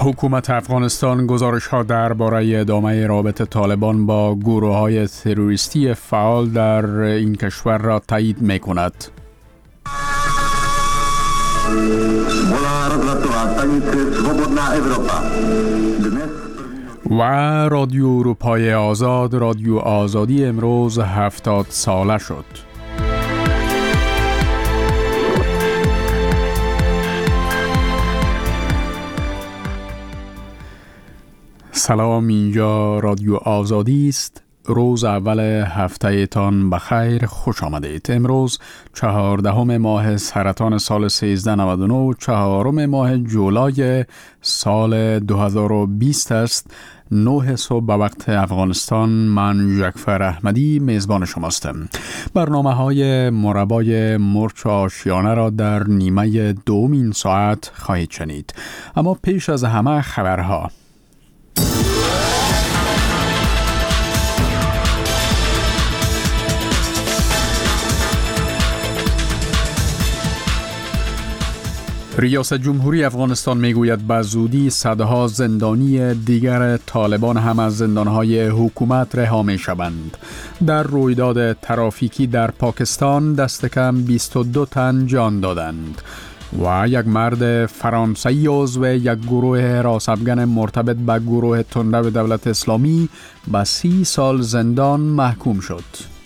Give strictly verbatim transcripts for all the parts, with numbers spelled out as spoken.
حکومت افغانستان گزارش‌ها درباره ادامه رابطه طالبان با گروه‌های تروریستی فعال در این کشور را تایید می‌کند. و رادیو اروپای آزاد، رادیو آزادی امروز هفتاد ساله شد. سلام، اینجا رادیو آزادی است. روز اول هفته تان بخیر، خوش آمدید. امروز چهاردهم ماه سرطان سال سیزده نود و نه، چهارم ماه جولای سال دو هزار و بیست است. نه صبح به وقت افغانستان. من جعفر احمدی میزبان شماستم. برنامه های مربای مرچ آشیانه را در نیمه دومین ساعت خواهید شنید، اما پیش از همه خبرها. ریاست جمهوری افغانستان میگوید به زودی صدها زندانی دیگر طالبان هم از زندانهای حکومت رها می شوند. در رویداد ترافیکی در پاکستان دست کم بیست و دو تن جان دادند و یک مرد فرانسوی عضو یک گروه حراست‌افغان مرتبط به گروه تندرو دولت اسلامی به سی سال زندان محکوم شد.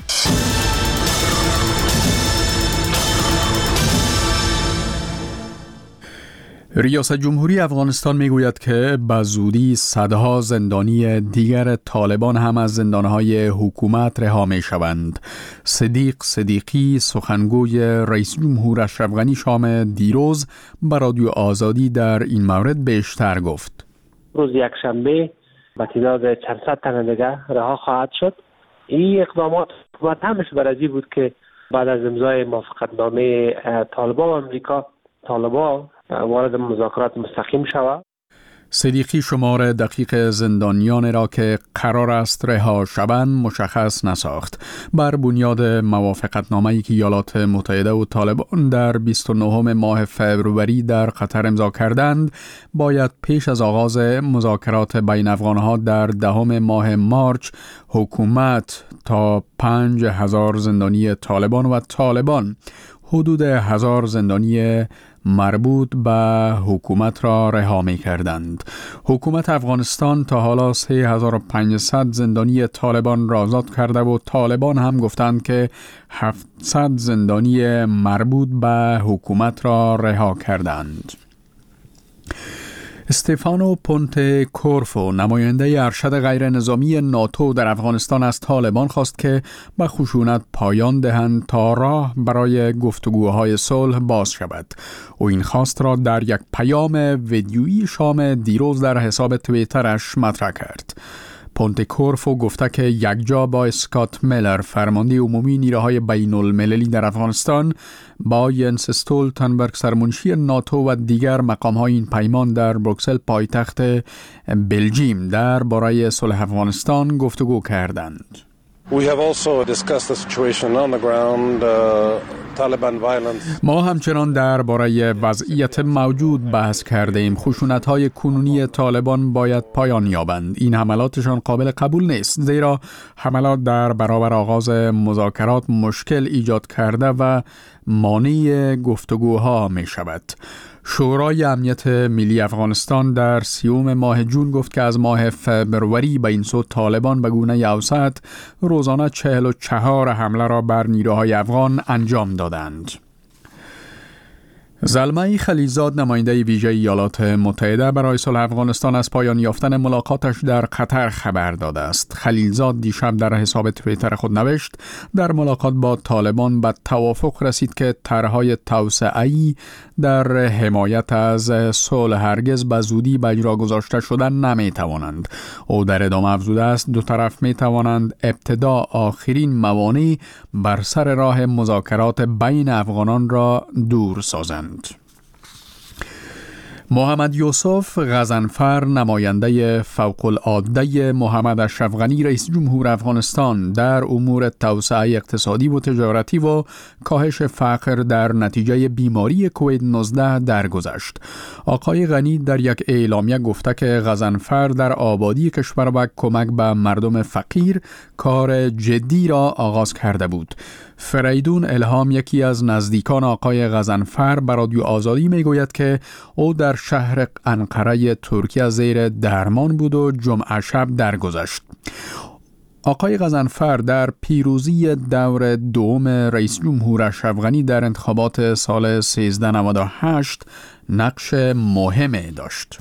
ریاست جمهوری افغانستان میگوید که به زودی صدها زندانی دیگر طالبان هم از زندانهای حکومت رها می شوند. صدیق صدیقی، سخنگوی رئیس جمهور اشرف غنی شام دیروز به رادیو آزادی در این مورد بیشتر گفت. روز یکشنبه به تعداد چند صد تن دیگر رها خواهد شد. این اقدامات حکومت همش برای بود که بعد از امضای موافقتنامه طالبان و امریکا، طالبان وارد مذاکرات مستقیم شود. صدیقی شمار دقیق زندانیان را که قرار است رها شوند مشخص نساخت. بر بنیاد موافقتنامه‌ای که ایالات متحده و طالبان در بیست و نهم ماه فوریه در قطر امضا کردند، باید پیش از آغاز مذاکرات بین افغانها در دهم ماه مارچ حکومت تا پنج هزار زندانی طالبان و طالبان حدود هزار زندانی مربوط به حکومت را رها می کردند. حکومت افغانستان تا حالا سه هزار و پانصد زندانی طالبان را آزاد کرده و طالبان هم گفتند که هفتصد زندانی مربوط به حکومت را رها کردند. استفانو پونته کورفو، نماینده ارشد غیر نظامی ناتو در افغانستان، از طالبان خواست که به خشونت پایان دهند تا راه برای گفتگوهای صلح باز شود. او این خواست را در یک پیام ویدیویی شام دیروز در حساب توییترش مطرح کرد. پونته کورفو گفته که یکجا با اسکات میلر، فرمانده عمومی نیروهای بین المللی در افغانستان، با ینس استولتنبرگ، سرمنشی ناتو و دیگر مقام‌های این پیمان در بروکسل، پایتخت بلژیم، در باره صلح افغانستان گفتگو کردند. We have also discussed the situation on the ground, uh, Taliban violence. ما همچنان درباره وضعیت موجود بحث کرده ایم. خشونت‌های کنونی طالبان باید پایان یابند. این حملاتشان قابل قبول نیست، زیرا حملات در برابر آغاز مذاکرات مشکل ایجاد کرده و مانع گفتگوها می شود. شورای امنیت ملی افغانستان در سیوم ماه جون گفت که از ماه فبروری به این سو طالبان به گونه اوسط روزانه چهل و چهار حمله را بر نیروهای افغان انجام دادند. زلمه خلیلزاد، نماینده ویژه ایالات متحده برای صلح افغانستان، از پایان یافتن ملاقاتش در قطر خبر داده است. خلیلزاد دیشب در حساب توییتر خود نوشت در ملاقات با طالبان به توافق رسید که طرح‌های توسعه‌ای در حمایت از صلح هرگز به زودی به اجرا گذاشته شدن نمی‌توانند. او در ادامه افزوده است دو طرف می‌توانند ابتدا آخرین موانع بر سر راه مذاکرات بین افغانان را دور سازند. محمد یوسف غضنفر، نماینده فوق‌العاده محمد اشرف غنی رئیس جمهور افغانستان در امور توسعه اقتصادی و تجارتی و کاهش فقر در نتیجه بیماری کووید نوزده درگذشت. آقای غنی در یک اعلامیه گفته که غضنفر در آبادی کشور و کمک به مردم فقیر کار جدی را آغاز کرده بود. فریدون الهام، یکی از نزدیکان آقای غضنفر، به رادیو آزادی میگوید که او در شهر انقره ترکیه زیر درمان بود و جمعه شب درگذشت. آقای غضنفر در پیروزی دور دوم رئیس جمهور اشرف غنی در انتخابات سال سیزده نود و هشت نقش مهمی داشت.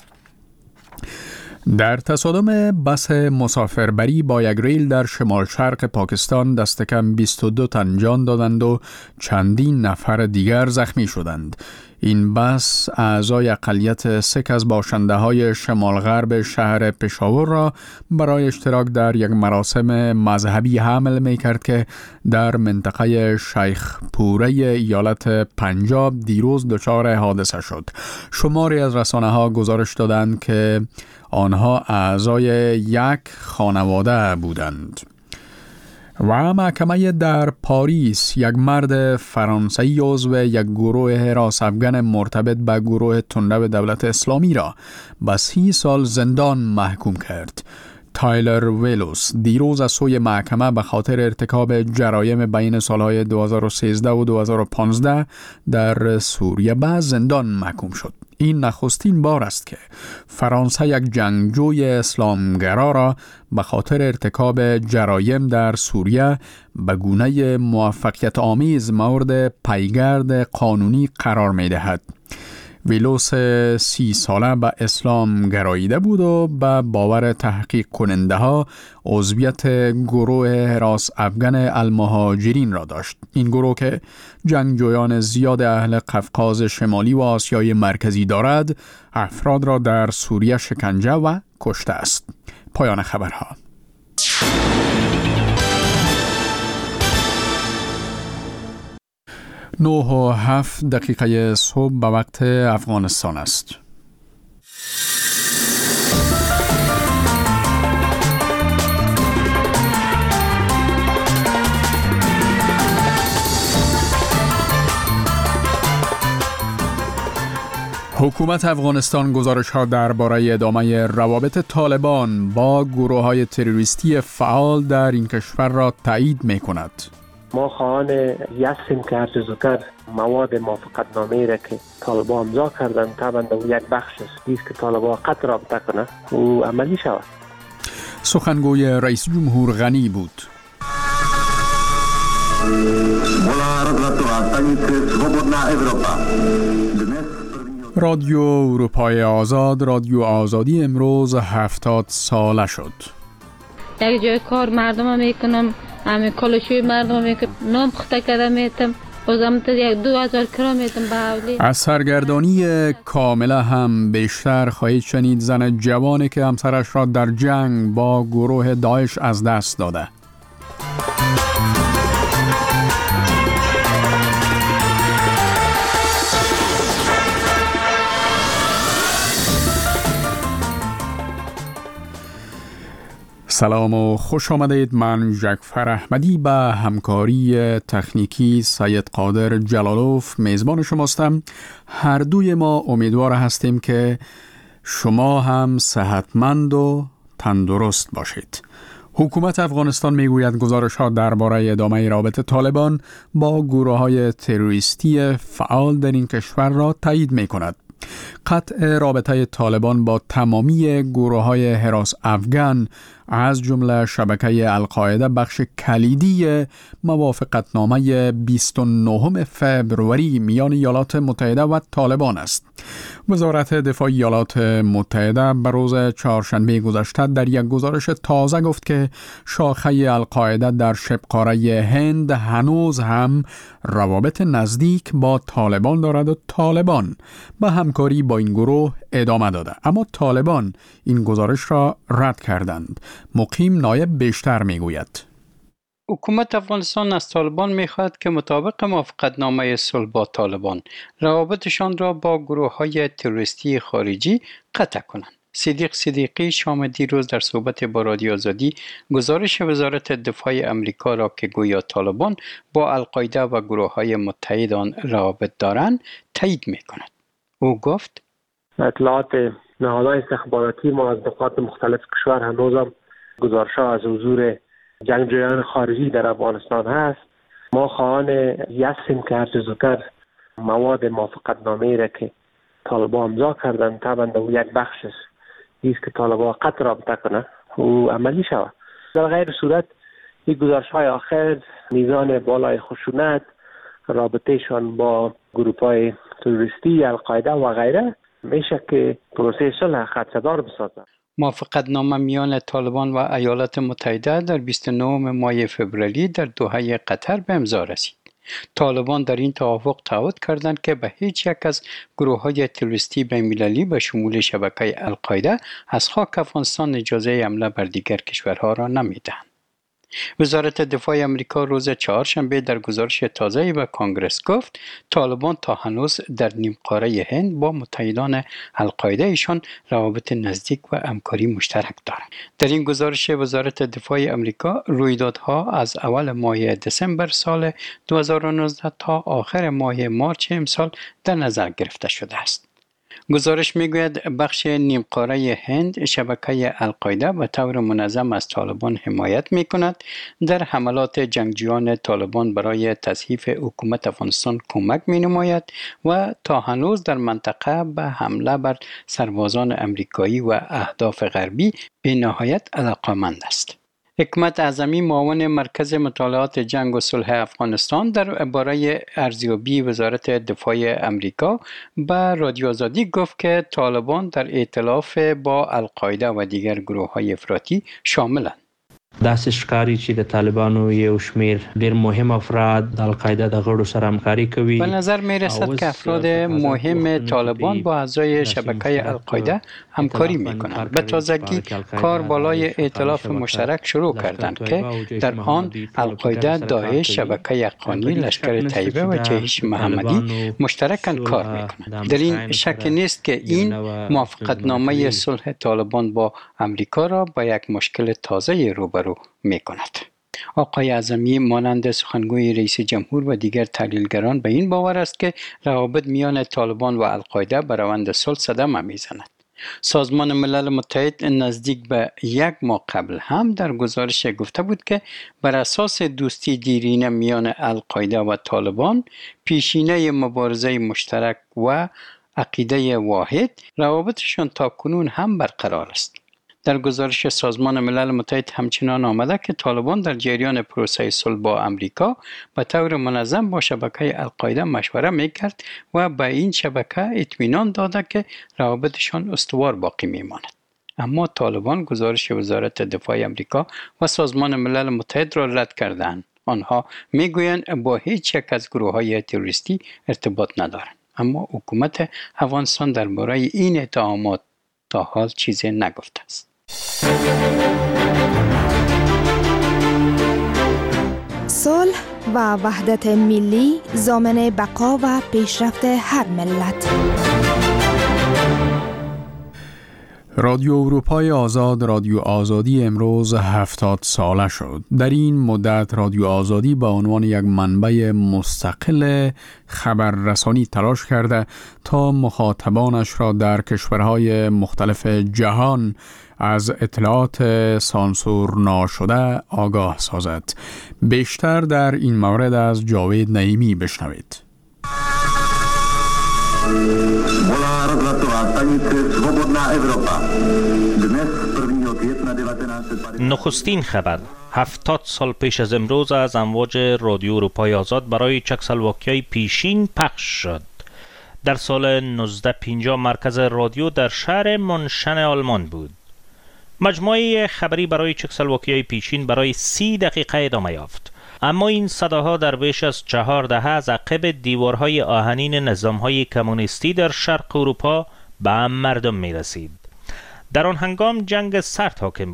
در تصادم بس مسافربری با یک ریل در شمال شرق پاکستان دست کم بیست و دو تن جان دادند و چندین نفر دیگر زخمی شدند. این بس اعضای اقلیت سک از باشنده های شمال غرب شهر پشاور را برای اشتراک در یک مراسم مذهبی حمل می کرد که در منطقه شیخ پوره ایالت پنجاب دیروز دچار حادثه شد. شماری از رسانه ها گزارش دادند که آنها اعضای یک خانواده بودند. و محکمه در پاریس یک مرد فرانسوی عضو یک گروه حراس افغان مرتبط به گروه تندرو دولت اسلامی را به سی سال زندان محکوم کرد. تایلر ویلوس دیروز از سوی محکمه به خاطر ارتکاب جرایم بین سالهای دو هزار و سیزده و دو هزار و پانزده در سوریه به زندان محکوم شد. این نخستین بار است که فرانسه یک جنگجوی اسلامگرا را به خاطر ارتکاب جرایم در سوریه به گونه موفقیت آمیز مورد پیگرد قانونی قرار می دهد. ویلوس سی ساله به اسلام گراییده بود و به باور تحقیق کننده ها عضویت گروه حراس افغان المهاجرین را داشت. این گروه که جنگجویان زیاد اهل قفقاز شمالی و آسیای مرکزی دارد، افراد را در سوریه شکنجه و کشته است. پایان خبرها. نه و هفت دقیقه صبح به وقت افغانستان است. حکومت افغانستان گزارش‌ها درباره ادامه روابط طالبان با گروه‌های تروریستی فعال در این کشور را تایید می‌کند. ما خواهان هستیم که هرچه زودتر مواد موافقتنامه‌ای را که طالبان امضا کردن طبعا یک بخش است که طالبان قطع رابطه کنه و عملی شود. سخنگوی رئیس جمهور غنی بود. رادیو اروپای آزاد، رادیو آزادی امروز هفتاد ساله شد. یک جای کار مردم میکنم، همه کلشوی مردم میکنم، نام پخته کرده میتم، بازم تا یک دو هزار کرا میتم به حولی. از سرگردانی کامله هم بیشتر خواهید شنید زن جوانی که همسرش را در جنگ با گروه داعش از دست داده. سلام و خوش آمدید. من جعفر احمدی به همکاری تکنیکی سید قادر جلالوف میزبان شماستم. هر دوی ما امیدوار هستیم که شما هم صحتمند و تندرست باشید. حکومت افغانستان میگوید گزارش‌ها درباره ادامه رابطه طالبان با گروه‌های تروریستی فعال در این کشور را تایید می‌کند. قطع رابطه طالبان با تمامی گروه‌های حراس افغان از جمله شبکه القاعده بخش کلیدی موافقتنامه بیست و نهم فوریه میان ایالات متحده و طالبان است. وزارت دفاع ایالات متحده به روز چهارشنبه گذشته در یک گزارش تازه گفت که شاخه القاعده در شبه‌قاره هند هنوز هم روابط نزدیک با طالبان دارد و طالبان به همکاری با این گروه ادامه داده، اما طالبان این گزارش را رد کردند. مقیم نایب بیشتر میگوید. حکومت افغانستان از طالبان می‌خواهد که مطابق موافقتنامه صلح با طالبان روابطشان را با گروه‌های تروریستی خارجی قطع کنند. صدیق صدیقی شام دیروز در صحبت با رادیو آزادی گزارش وزارت دفاع امریکا را که گویا طالبان با القاعده و گروه‌های متحد آن روابط دارند تایید می‌کند. او گفت: اطلاعات نهادهای استخباراتی ما از نقاط مختلف کشور هنوزم گزارش‌ها از حضور جنگجویان خارجی در افغانستان هست. ما خواهان هستیم که هر چه زودتر مواد موافقتنامه‌ای را که طالبان امضا کردن، طبعا او یک بخش است ایست که طالبان قطع رابطه کنه او عملی شود. در غیر صورت این گزارش‌های آخر میزان بالای خشونت، رابطهشان با گروه‌های تروریستی، القاعده و غیره میشه که پروسه صلح خدشه‌دار بسازد. موافقتنامه میان طالبان و ایالات متحده در بیست و نهم ماه فوریه در دوحه قطر به امضا رسید. طالبان در این توافق تعهد کردند که به هیچ یک از گروه‌های تروریستی بین‌المللی به شمول شبکه القاعده از خاک افغانستان اجازه حمله بر دیگر کشورها را نمی‌دهند. وزارت دفاع امریکا روز چهارشنبه در گزارش تازه‌ای به کانگرس گفت طالبان تا هنوز در نیمقاره هند با متحدان القاعده ایشان روابط نزدیک و همکاری مشترک دارند. در این گزارش وزارت دفاع امریکا رویدادها از اول ماه دسامبر سال دو هزار و نوزده تا آخر ماه مارچ امسال در نظر گرفته شده است. گزارش میگوید بخش نیمقاره هند شبکه القاعده به طور منظم از طالبان حمایت میکند، در حملات جنگجویان طالبان برای تضعیف حکومت افغانستان کمک مینماید و تا هنوز در منطقه به حمله بر سربازان امریکایی و اهداف غربی به نهایت علاقه‌مند است. حکمت اعظمی معاون مرکز مطالعات جنگ و صلح افغانستان در باره ارزیابی وزارت دفاع امریکا به رادیو آزادی گفت که طالبان در ائتلاف با القاعده و دیگر گروه‌های افراطی شاملند. داسې ښکاري چې د طالبانو یو شمیر ډېر مهم افراد د القاعده د غړو سره همکاري کوي. به نظر می رسد که افراد مهم طالبان با اعضای شبکه القاعده همکاری می کنند. به تازگی کار بالای ائتلاف مشترک شروع کردند که در آن القاعده، داعش، شبکه حقانی، لشکر طیبه و جیش محمدی مشترکاً کار می کنند. در این شک نیست که این موافقتنامه صلح طالبان با امریکا را با یک مشکل تازه روبرو می کند. آقای اعظمی مانند سخنگوی رئیس جمهور و دیگر تحلیلگران به این باور است که روابط میان طالبان و القاعده به روند صلح صدمه میزند. سازمان ملل متحد نزدیک به یک ماه قبل هم در گزارش گفته بود که بر اساس دوستی دیرینه میان القاعده و طالبان، پیشینه مبارزه مشترک و عقیده واحد، روابطشان تاکنون هم برقرار است. در گزارش سازمان ملل متحد همچنان آمده که طالبان در جریان پروسه صلح با امریکا به طور منظم با شبکه القاعده مشوره میکرد و به این شبکه اطمینان داده که روابطشان استوار باقی میماند. اما طالبان گزارش وزارت دفاع امریکا و سازمان ملل متحد را رد کردند. آنها میگویند با هیچ یک از گروه‌های تروریستی ارتباط ندارند. اما حکومت افغانستان درباره این اتهامات تا حال چیزی نگفته است. صلح و وحدت ملی ضامن بقا و پیشرفت هر ملت. رادیو اروپای آزاد، رادیو آزادی امروز هفتاد ساله شد. در این مدت رادیو آزادی به عنوان یک منبع مستقل خبررسانی تلاش کرده تا مخاطبانش را در کشورهای مختلف جهان از اطلاعات سانسور ناشده آگاه سازد. بیشتر در این مورد از جاوید نعیمی بشنوید. نخستین خبر: هفتاد سال پیش از امروز از امواج رادیو اروپای آزاد برای چکسلواکیای پیشین پخش شد. در سال نوزده پنجاه مرکز رادیو در شهر منشن آلمان بود. مجموعه خبری برای چکسلواکیای پیشین برای سی دقیقه ادامه یافت. اما این صداها در بیش از چهار دهه از عقب دیوارهای آهنین نظامهای کمونیستی در شرق اروپا به مردم می رسید. در آن هنگام جنگ سرد حاکم بود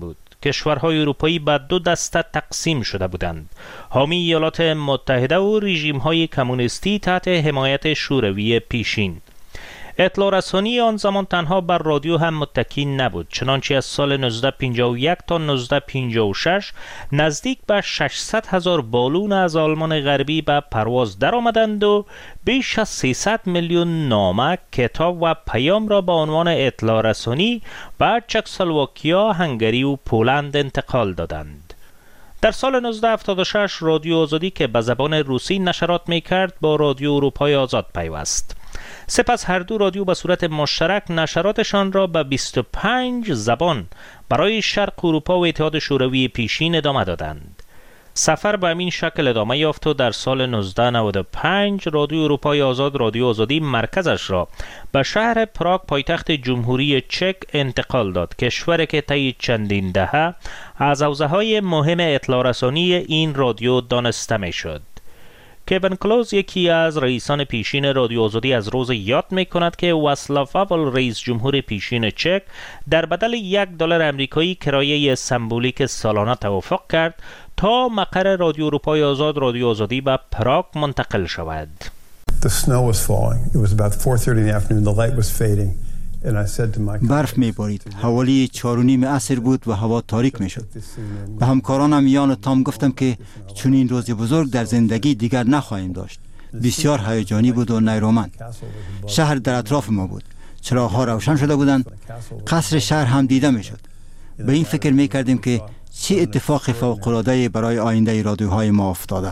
کشورهای اروپایی به دو دسته تقسیم شده بودند: حامی ایالات متحده و رژیم‌های کمونیستی تحت حمایت شوروی پیشین. اطلاع رسانی آن زمان تنها بر رادیو هم متکی نبود، چنانچه از سال نوزده پنجاه و یک تا نوزده پنجاه و شش نزدیک به ششصد هزار بالون از آلمان غربی به پرواز در آمدند و بیش از سیصد میلیون نامه، کتاب و پیام را به عنوان اطلاع رسانی به چکسلواکیا، هنگری و پولند انتقال دادند. در سال نوزده هفتاد و شش رادیو آزادی که به زبان روسی نشرات می کرد با رادیو اروپای آزاد پیوست. سپس هر دو رادیو به صورت مشترک نشراتشان را به بیست و پنج زبان برای شرق اروپا و اتحاد شوروی پیشین ادامه دادند. سفر به همین شکل ادامه یافت و در سال نوزده نود و پنج رادیو اروپای آزاد رادیو آزادی مرکزش را به شهر پراگ پایتخت جمهوری چک انتقال داد، کشوری که طی چندین دهه از حوزه‌های مهم اطلاع رسانی این رادیو دانسته می‌شد. کوین کلوز، یکی از رئیسان پیشین رادیو آزادی، از روز یاد می کند که واسلاو هاول، رئیس جمهور پیشین چک، در بدل یک دلار آمریکایی کرایه سمبولیک سالانه توافق کرد تا مقر رادیو اروپای آزاد رادیو آزادی به پراگ منتقل شود. The snow was falling. It was about four thirty in the afternoon. The light was fading. برف می بارید. حوالی چار و نیم عصر بود و هوا تاریک می شد. به همکارانم یان و تام گفتم که چون این روز بزرگ در زندگی دیگر نخواهیم داشت. بسیار هیجانی بود و نیرومند. شهر در اطراف ما بود. چراغ‌ها روشن شده بودند. قصر شهر هم دیده می شد. به این فکر می کردیم که چه اتفاق فوق‌العاده‌ای برای آینده رادیوهای ما افتاده.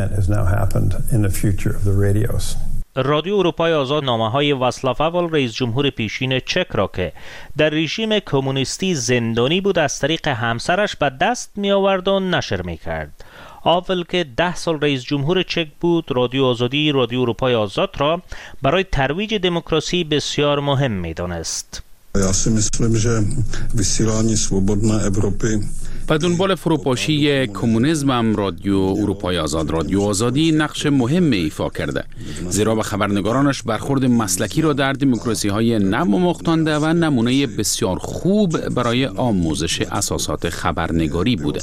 رادیو اروپای آزاد نامه‌های واسلاو هاول، رئیس جمهور پیشین چک، را که در رژیم کمونیستی زندانی بود از طریق همسرش به دست می آورد و نشر می کرد. هاول که ده سال رئیس جمهور چک بود، رادیو آزادی رادیو اروپای آزاد را برای ترویج دموکراسی بسیار مهم می دانست. Já si myslím, že vysílání svobodné Evropy و دنبال فروپاشی کمونیسم هم رادیو اروپای آزاد رادیو آزادی نقش مهم ایفا کرده، زیرا به خبرنگارانش برخورد مسلکی را در دموکراسی های نو آموختانده و نمونه بسیار خوب برای آموزش اساسات خبرنگاری بوده.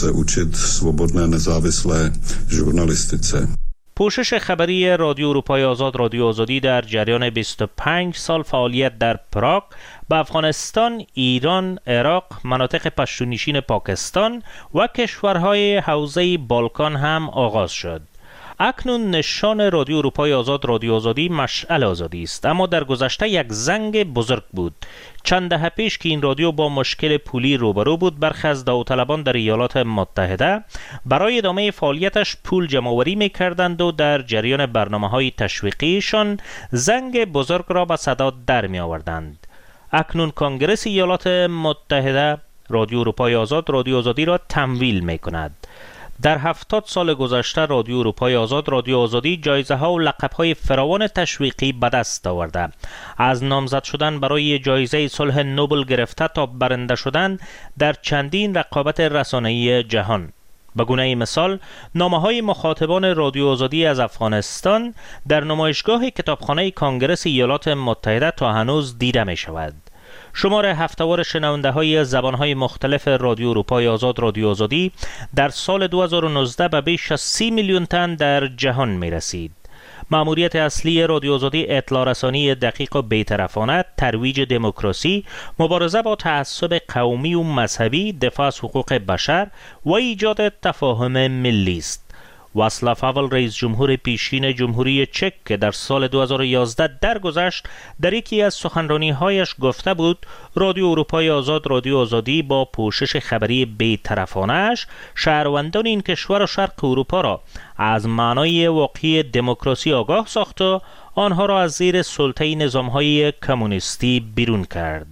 پوشش خبری رادیو اروپای آزاد رادیو آزادی در جریان بیست و پنج سال فعالیت در پراگ به افغانستان، ایران، عراق، مناطق پشتونشین پاکستان و کشورهای حوزه بالکان هم آغاز شد. اکنون نشان رادیو اروپای آزاد رادیو آزادی مشعل آزادی است، اما در گذشته یک زنگ بزرگ بود. چند دهه پیش که این رادیو با مشکل پولی روبرو بود، برخی از داوطلبان در ایالات متحده برای ادامه فعالیتش پول جمع‌آوری می‌کردند و در جریان برنامه‌های تشویقیشان زنگ بزرگ را به صدا در می‌آوردند. اکنون کنگره ایالات متحده رادیو اروپای آزاد رادیو آزادی را تمویل می‌کند. در هفتاد سال گذشته رادیو اروپای آزاد رادیو آزادی جایزه ها و لقب های فراوان تشویقی به دست آورده، از نامزد شدن برای جایزه صلح نوبل گرفته تا برنده شدن در چندین رقابت رسانه‌ای جهان. به گونه مثال، نامه‌های مخاطبان رادیو آزادی از افغانستان در نمایشگاه کتابخانه کنگره ایالات متحده تا هنوز دیده می شود. شمار هفته‌وار شنونده های زبان‌های مختلف رادیو اروپای آزاد رادیو آزادی در سال دو هزار و نوزده به بیش از سی میلیون تن در جهان می رسید. مأموریت اصلی رادیو آزادی اطلاع رسانی دقیق و بی‌طرفانه، ترویج دموکراسی، مبارزه با تعصب قومی و مذهبی، دفاع از حقوق بشر و ایجاد تفاهم ملی است. واسلاو هاول، رئیس جمهور پیشین جمهوری چک که در سال دو هزار و یازده درگذشت، در یکی از سخنرانی‌هایش گفته بود رادیو اروپای آزاد رادیو آزادی با پوشش خبری بی‌طرفانه‌اش شهروندان این کشور و شرق اروپا را از معنای واقعی دموکراسی آگاه ساخت و آنها را از زیر سلطه نظام‌های کمونیستی بیرون کرد.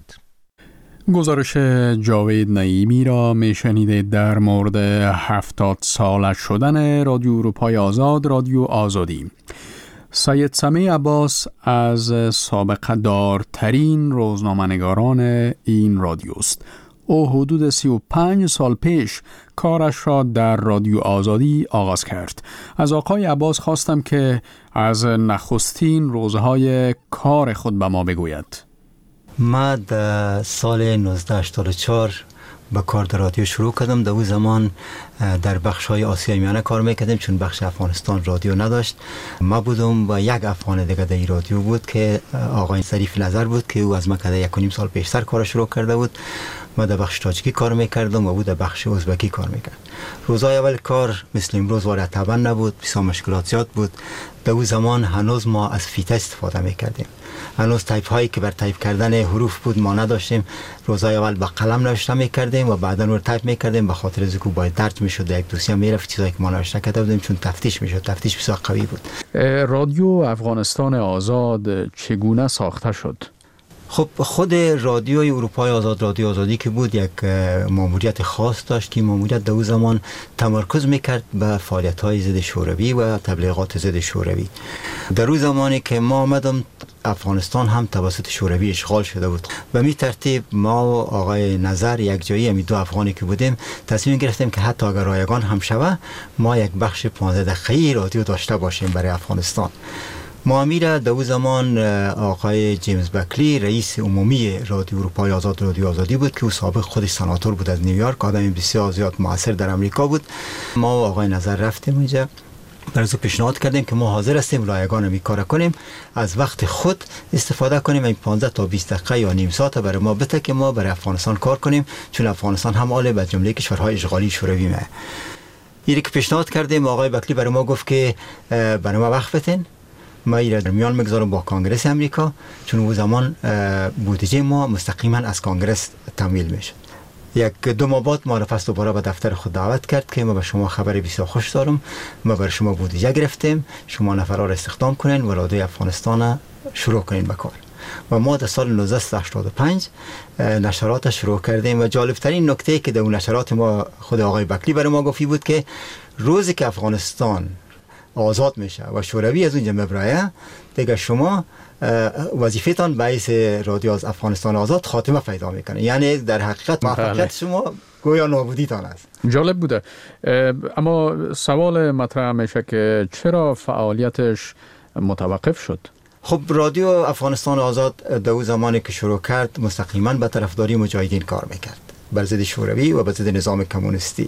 گزارش جاوید نعیمی را میشنیدید در مورد هفتاد ساله شدن رادیو اروپای آزاد رادیو آزادی. سید سمیع عباس از سابقه دارترین روزنامه‌نگاران این رادیو است. او حدود سی و پنج سال پیش کارش را در رادیو آزادی آغاز کرد. از آقای عباس خواستم که از نخستین روزهای کار خود به ما بگوید. ما در سال نوزده هشتاد و چهار به کار در رادیو شروع کردم. در اون زمان در بخش های آسیای میانه کار میکردیم، چون بخش افغانستان رادیو نداشت. ما بودم و یک افغان دیگه در رادیو بود که آقای ظریف نظر بود که او از ما که یک و نیم سال پیشتر کار شروع کرده بود. ما در بخش تاجیکی کار میکردم و او در بخش ازبکی کار میکرد. روزای اول کار مثل امروز وارد طبعا نبود، بسیار مشکلات زیاد بود. در اون زمان هنوز ما از فیته استفاده میکردیم، هنوز تایپ هایی که بر تایپ کردن حروف بود ما نداشتیم. روزای اول با قلم نوشته میکردیم و بعدا رو تایپ میکردیم، به خاطر از اینکه باید درج میشد یک دوسیه میرفت چیزایی که ما نوشته کرده بودیم، چون تفتیش میشد. تفتیش بسیار قوی بود. رادیو افغانستان آزاد چگونه ساخته شد؟ خب خود رادیوی اروپای آزاد، رادیو آزادی که بود، یک ماموریت خاص داشت که ماموریت در اون زمان تمرکز میکرد به فعالیت‌های ضد شوروی و تبلیغات ضد شوروی. در اون زمانی که ما آمدم افغانستان هم توسط شوروی اشغال شده بود. به می ترتیب ما و آقای نظر یک جایی، همی دو افغانی که بودیم، تصمیم گرفتیم که حتی اگر رایگان هم شوه ما یک بخش پانزده دقیقه‌ای رادیو داشته باشیم برای افغانستان. معامیر در اون زمان آقای جیمز بکلی رئیس عمومی رادیو اروپای آزاد، رادیو آزادی بود که او سابق خودش سناتور بود از نیویورک، آدم بسیار زیاد موثر در امریکا بود. ما و آقای نظر رفتیم اونجا، برای پیشنهاد کردیم که ما حاضر هستیم رایگان می کار کنیم، از وقت خود استفاده کنیم، این پانزده تا بیست دقیقه یا نیم ساعت برای ما بده که ما برای افغانستان کار کنیم، چون افغانستان هم آله به جمله کشورهای اشغالی شوروی ما. اینی که پیشنهاد کردیم، آقای بکلی برای ما گفت که برای ما وقت بدین، ما ایره در میان میگذارم با کانگرس امریکا، چون اون زمان بودجه ما مستقیما از کانگرس تمویل میشد. یک دو ماه بعد ما را پس دوباره به دفتر خود دعوت کرد که ما به شما خبر بسیار خوش دارم، ما برای شما بودجه گرفتیم، شما نفرها را استخدام کنین و رادیو افغانستان شروع کنین به کار. و ما در سال نوزده هشتاد و پنج نشرات شروع کردیم و جالبترین نکته که در اون نشرات ما خود آقای بکلی برای ما گفتی بود که روزی که افغانستان آزاد میشه و شوروی از اونجا مبرایه، دیگه شما وظیفتان باعث رادیو از افغانستان آزاد خاتمه پیدا میکنه. یعنی در حقیقت موفقیت شما گویا نابودیتان است. جالب بوده. اما سوال مطرح میشه که چرا فعالیتش متوقف شد؟ خب رادیو افغانستان آزاد در اون زمانی که شروع کرد مستقیما به طرفداری مجاهدین کار میکرد، بر ضد شوروی و بر ضد نظام کمونیستی.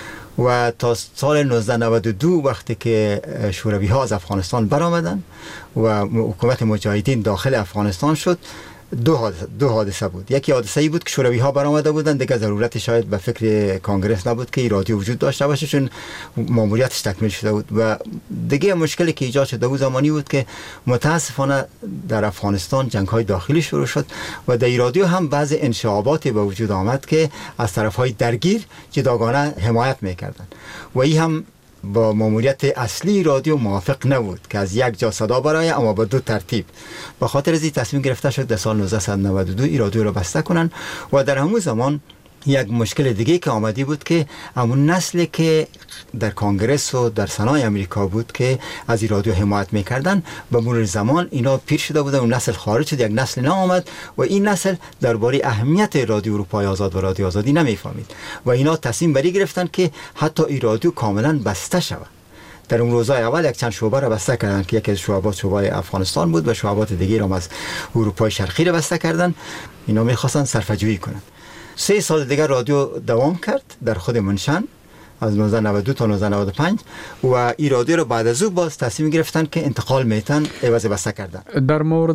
و تا سال نوزده نود و دو وقتی که شوروی ها از افغانستان برآمدن و حکومت مجاهدین داخل افغانستان شد، دو حادثه, دو حادثه بود. یکی حادثه ای بود که شوروی ها برآمده بودن، دیگه ضرورت شاید به فکر کانگرس نبود که رادیو وجود داشته باشه، چون ماموریتش تکمیل شده بود. و دیگه مشکلی که ایجاد شده بود زمانی بود که متاسفانه در افغانستان جنگ های داخلی شروع شد و در رادیو هم بعض انشعاباتی به وجود آمد که از طرف های درگیر جداگانه حمایت میکردن و این هم با ماموریت اصلی رادیو موافق نبود که از یک جا صدا برای اما با دو ترتیب. به خاطر از این تصمیم گرفته شد در سال نوزده نود و دو این رادیو را بسته کنن. و در همون زمان یک مشکل دیگه که آمدی بود که همون نسلی که در کانگرس و در سنای امریکا بود که از این رادیو حمایت میکردن، به مرور زمان اینا پیر شده بودن، اون نسل خارج شد، یک نسل نو آمد و این نسل درباره اهمیت رادیو اروپای آزاد و رادیو آزادی نمیفهمید و اینا تصمیم بری گرفتن که حتی این رادیو کاملا بسته شود. در اون روزهای اول یک چند شعبه را بسته کردن که یکی از شعبات شعبه افغانستان بود و شعبات دیگه را از اروپای شرقی را بسته کردن. اینا میخواستن صرفه‌جویی کنن. سه سال دیگر رادیو دوام کرد در خود منشن از نوزده نود و دو تا نوزده نود و پنج و این رادیو رو بعد از او باز تصمیم گرفتن که انتقال میتن عوض بسته کردن. در مورد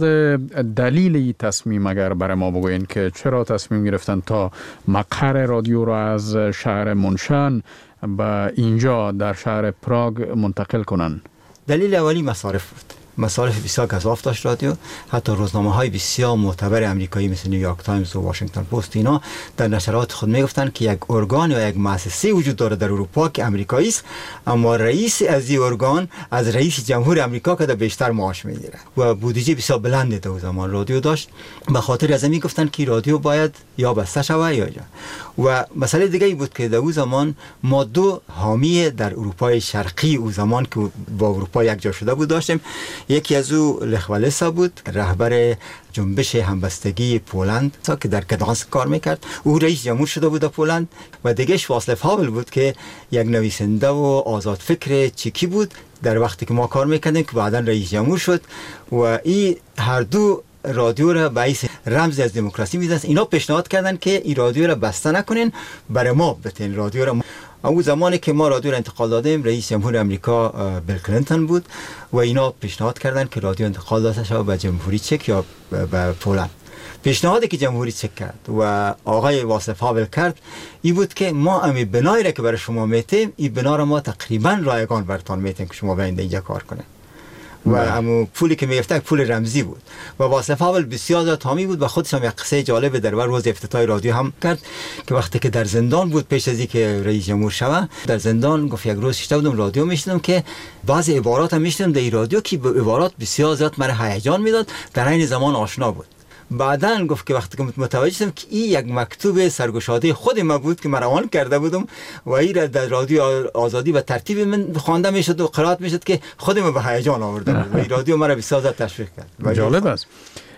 دلیل این تصمیم اگر برای ما بگوین که چرا تصمیم گرفتن تا مقر رادیو رو از شهر منشن به اینجا در شهر پراگ منتقل کنن؟ دلیل اولی مصارف بود. مصارف بسیار گزاف داشت رادیو. حتی روزنامه های بسیار معتبر امریکایی مثل نیویورک تایمز و واشنگتن پست اینا در نشرات خود میگفتن که یک ارگان یا یک مؤسسه وجود داره در اروپا که امریکایی است، اما رئیس از این ارگان از رئیس جمهور امریکا که بیشتر معاش میگیره و بودجه بسیار بلند در زمان رادیو داشت. به خاطر از همین گفتن که رادیو باید یا بسته شود یا یا و مسئله دیگه ای بود که در اون زمان ما دو حامی در اروپای شرقی اون زمان که با اروپا یک جا شده بود داشتیم. یکی از او لخ والسا بود، رهبر جنبش همبستگی پولند که در گدانسک کار میکرد، او رئیس جمهور شده بود در پولند. و دیگه واصلف هاول بود که یک نویسنده و آزاد فکر چکی بود در وقتی که ما کار میکردیم که بعدا رئیس جمهور شد و این هر دو رادیو را به این رمز از دموکراسی میدونست. اینا پیشنهاد کردن که این رادیو را بسته نکنین، برای ما بتین رادیو را. اون زمانی که ما رادیو را انتقال دادیم رئیس جمهور امریکا بیل کلینتون بود و اینا پیشنهاد کردن که رادیو انتقال داده شود به جمهوری چک یا به پولند. پیشنهادی که جمهوری چک کرد و آقای واصف هاول کرد این بود که ما امی بنایی را که برای شما میتیم، این بنا را ما تقریبا رایگان برتان میتیم که شما باید اینجا کار کنه و امو پولی که میگرفته پول رمزی بود و واصف هاول بسیار زیاد حامی بود و خودش هم یک قصه جالب در روز افتتاح رادیو هم کرد که وقتی که در زندان بود پیش از اینکه رئیس جمهور شود در زندان گفت یک روز شیشته بودم رادیو میشنیدم که بعضی عبارات هم میشنیدم در رادیو که عبارات بسیار زیاد مرا هیجان میداد، در این زمان آشنا بود. بعدن گفت که وقتی که متوجه شدم که این یک مکتوب سرگشاده خود ما بود که من روان کرده بودم و این را در رادیو آزادی و ترتیب من خوانده میشد و قرائت میشد که خود ما به هیجان آورده بود و این رادیو مرا بسیار زیاد تشویق کرد. جالب است.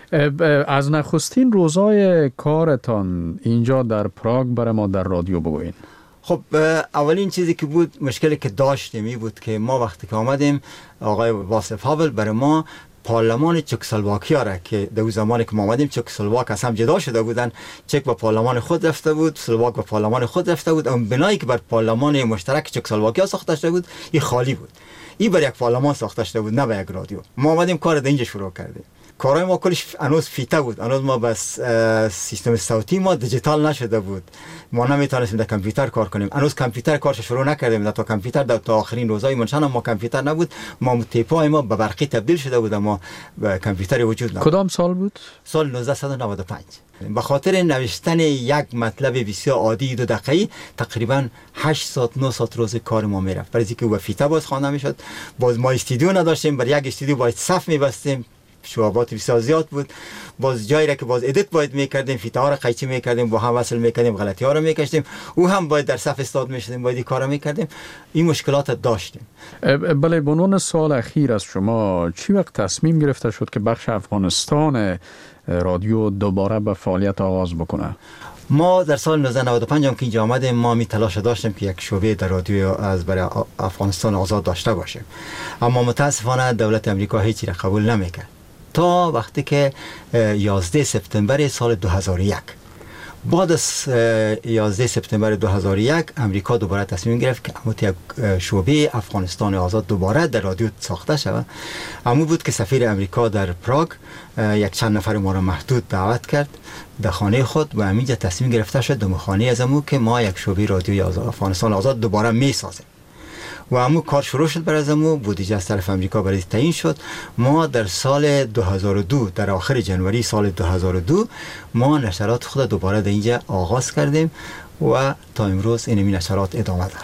از نخستین روزای کارتان اینجا در پراگ برای ما در رادیو بگوین. خب اولین چیزی که بود، مشکلی که داشتیم این بود که ما وقتی که آمدیم آقای واصف هاول برای ما پارلمان چکسلواکیا را که در زمانی که ما آمدیم چکسلواک از هم جدا شده بودن، چک با پارلمان خود رفته بود، سلواک با پارلمان خود رفته بود، اون بنایی که بر پارلمان مشترک چکسلواکیا ساخته شده بود این خالی بود. این بر یک پارلمان ساخته شده بود نه به یک رادیو. ما آمدیم کار در اینجا شروع کردیم. کارهای ما کلش هنوز فیته بود، هنوز ما بس سیستم صوتی ما دیجیتال نشده بود، ما نمیتونستیم در کامپیوتر کار کنیم، هنوز کامپیوتر کارش شروع نکردیم. در تا کامپیوتر در تا آخرین روزای منشان ما کامپیوتر نبود، ما تیپای ما به برقی تبدیل شده بود، ما کامپیوتر وجود نداشت. کدام سال بود؟ سال نوزده و نود و پنج. به خاطر نوشتن یک مطلب بسیار عادی دو دقیقه‌ای تقریبا هشت ساعت نه ساعت روز کار ما میرفت، برای اینکه با فیته باز خوانده میشد. باز ما استودیو نداشتیم، برای یک استودیو باید صف میبستیم، شعبات بسیار زیاد بود، باز جایی را که باز ادیت باید میکردیم، فیته ها را قیچی میکردیم، با هم وصل میکردیم، غلطی ها را میکشتیم، او هم باید در صف استاد میشدیم، باید این کار را میکردیم. این مشکلات داشتیم. بله، به عنوان سال اخیر از شما چی وقت تصمیم گرفته شد که بخش افغانستان رادیو دوباره به فعالیت آغاز بکنه؟ ما در سال نوزده نود و پنج هم که اینجا آمدیم ما می تلاش داشتیم که یک شعبه در رادیو از برای افغانستان آزاد داشته باشیم، اما متاسفانه دولت امریکا هیچی را قبول نمیکرد تا وقتی که یازده سپتامبر سال دو هزار و یک. بعد از یازده سپتامبر دو هزار و یک امریکا دوباره تصمیم گرفت که یک شعبه افغانستان آزاد دوباره در رادیو ساخته شود. امو بود که سفیر امریکا در پراگ یک چند نفر ما را محدود دعوت کرد در خانه خود و همینجا تصمیم گرفته شد در خانه از امو که ما یک شعبه رادیوی افغانستان آزاد دوباره می سازیم و همون کار شروع شد. برای زمو بودجه از طرف امریکا برای تعیین شد. ما در سال دو هزار و دو در آخر جنوری سال دو هزار و دو ما نشرات خود دوباره در اینجا آغاز کردیم و تا امروز این نشرات ادامه دارد.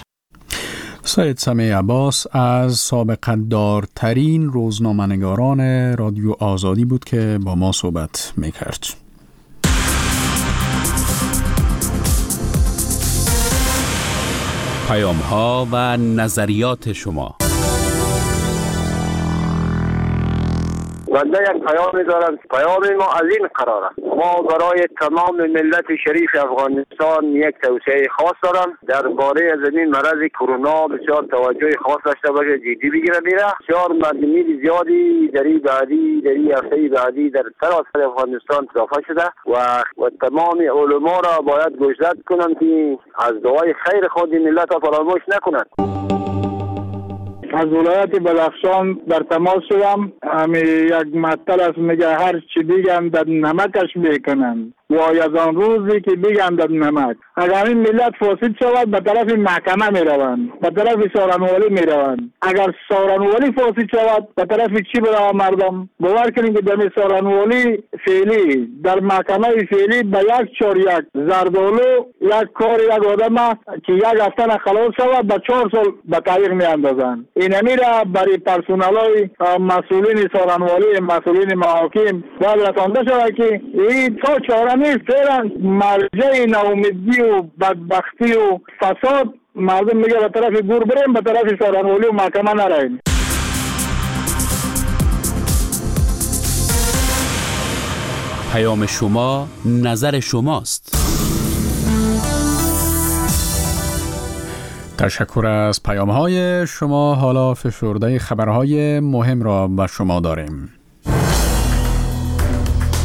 سید سمیع عباس از سابقه دارترین روزنامه‌نگاران رادیو آزادی بود که با ما صحبت میکرد. پیام ها و نظریات شما. بنده یک پیامی دارم. پیام ما از این قراره: ما برای تمام ملت شریف افغانستان یک توصیه خاص دارم. درباره از این مرض کرونا بسیار توجه خاص داشته باشه، جدی بگیره میره. بسیار مردمی زیادی در این بعدی در این هفته بعدی در سراسر افغانستان اضافه شده و و تمام علما را باید گوشزد کنم که از دعای خیر خود ملت را فراموش نکنند. از ولایت بدخشان در تماس شدم. همی یک مطلب است، میگه هر چی بگن در نمکش میکنن و از آن روزی که بگن در نمک. اگر این ملت فاسد شود به طرف محکمه میروند، به طرف سارنوالی میروند. اگر سارنوالی فاسد شود به طرف چی برای مردم؟ باور کنید که در سارنوالی فعلی در محکمه فعلی به یک چهار یک زردالو یک کار یک آدم که یک هفته خلاص شود به چهار سال به طریق میاندازند. این امیره برای پرسنلای مسئولین سارنوالی، مسئولین محاکم باید رسانده شود که این تا چهار نیست. فعلا مرجع ناامیدی و بدبختی و فساد مردم میگه به طرف گور بریم، به طرف سارنوالی و محکمه نریم. پیام شما نظر شماست. تشکر از پیام‌های شما. حالا فشرده خبرهای مهم را به شما داریم.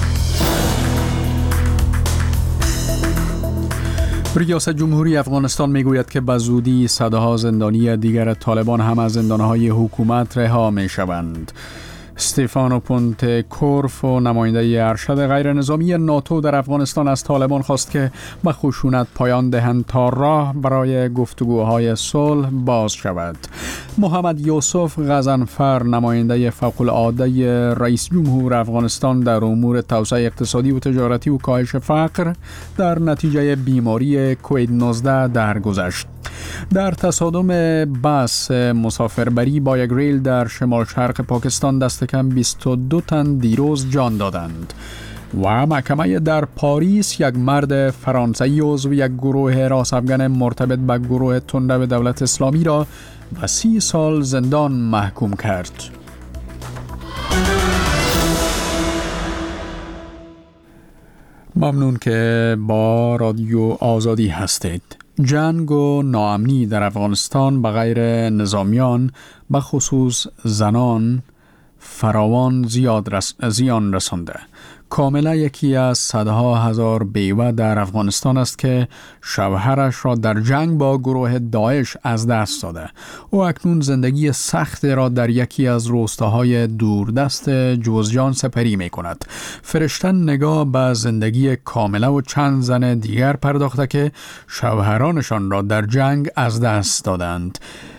ریاست جمهوری افغانستان میگوید که به زودی صدها زندانی دیگر طالبان هم از زندانهای حکومت رها می شوند. استفانو پونت کورف و نماینده ارشد غیر نظامی ناتو در افغانستان از طالبان خواست که به خشونت پایان دهند تا راه برای گفتگوهای صلح باز شود. محمد یوسف غضنفر نماینده فوق العاده رئیس جمهور افغانستان در امور توسعه اقتصادی و تجارتی و کاهش فقر در نتیجه بیماری کووید نوزده درگذشت. در تصادم بس مسافربری با یک ریل در شمال شرق پاکستان دست کم بیست و دو تن دیروز جان دادند و محکمه در پاریس یک مرد فرانسوی عضو یک گروه راست افغان مرتبط به گروه تندرو دولت اسلامی را به سی سال زندان محکوم کرد. ممنون که با رادیو آزادی هستید. جنگ و ناامنی در افغانستان به غیر نظامیان به خصوص زنان فراوان زیاد رس... زیان رسانده. کاملا یکی از صدها هزار بیوه در افغانستان است که شوهرش را در جنگ با گروه داعش از دست داده. او اکنون زندگی سخت را در یکی از روستاهای دوردست جوزجان سپری می کند. فرشتن نگاه به زندگی کاملا و چند زن دیگر پرداخته که شوهرانشان را در جنگ از دست دادند.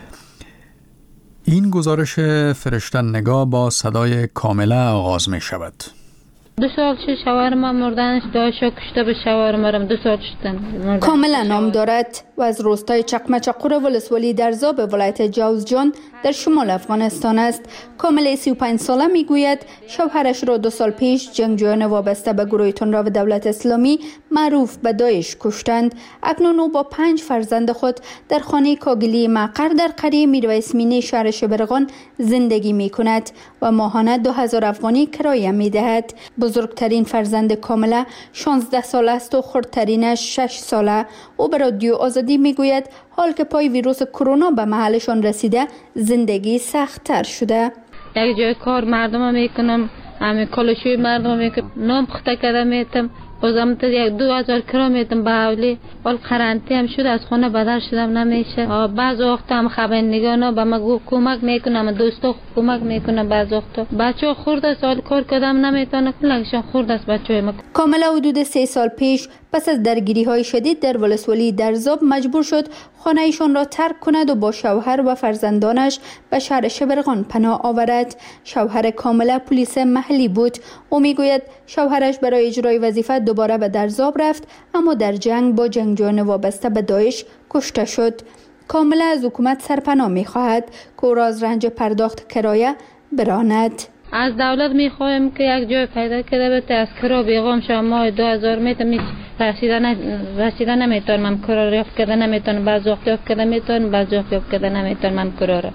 این گزارش فرشتن نگاه با صدای کاملا آغاز می شود. دو سال چه شوهرم مردنش داشت کشته به شوهرم دو سال شدن. کاملا نام دارد و از روستای چقمچقور ولسوالی در زاب ولایت جوزجان در شمال افغانستان است. کاملا سی و پنج ساله میگوید شوهرش را دو سال پیش جنگجویان وابسته به گروه تندرو دولت اسلامی معروف به داعش کشتند. اکنون او با پنج فرزند خود در خانه کاگلی مقر در قریه میرویس مینی شهر شبرغان زندگی می کند و ماهانه دو هزار افغانی کرایه می دهد. بزرگترین فرزند کاملا شانزده ساله است و خردترینش شش ساله. او به رادیو آزادی میگوید حال که پای ویروس کرونا به محلشان رسیده زندگی سخت‌تر شده. یک جای کار مردم میکنم، همه کالشوی مردم میکنم، نام پخته کرده میتم، بازم تا یک دو هزار کرا میتم به حولی. حال قرنطینه هم شد، از خونه بدر شدم نمیشه. بعض وقت هم خبر نگانا به ما کمک میکنم، دوستا کمک میکنم. بعض وقت بچه خورد است، حال کار کردم نمیتونه، لگشان خورد است بچه ما. کاملا حدود سه سال پیش پس از درگیری های شدید در ولسوالی درزاب مجبور شد خانه ایشان را ترک کند و با شوهر و فرزندانش به شهر شبرغان پناه آورد. شوهر کاملا پلیس محلی بود. او میگوید شوهرش برای اجرای وظیفه دوباره به درزاب رفت، اما در جنگ با جنگجویان وابسته به داعش کشته شد. کاملا از حکومت سرپناه میخواهد که او را از رنج پرداخت کرایه براند. از دولت میخوایم که یک جای پیدا کرده بته از کرا بیغام شما ماه دو هزار میتونم رسیدن رسیدن نمیتونم من کرا را یافت کرده نمیتونم، بعض وقت یافت کرده میتونم، بعض وقت یافت کرده نمیتونم من کرا را.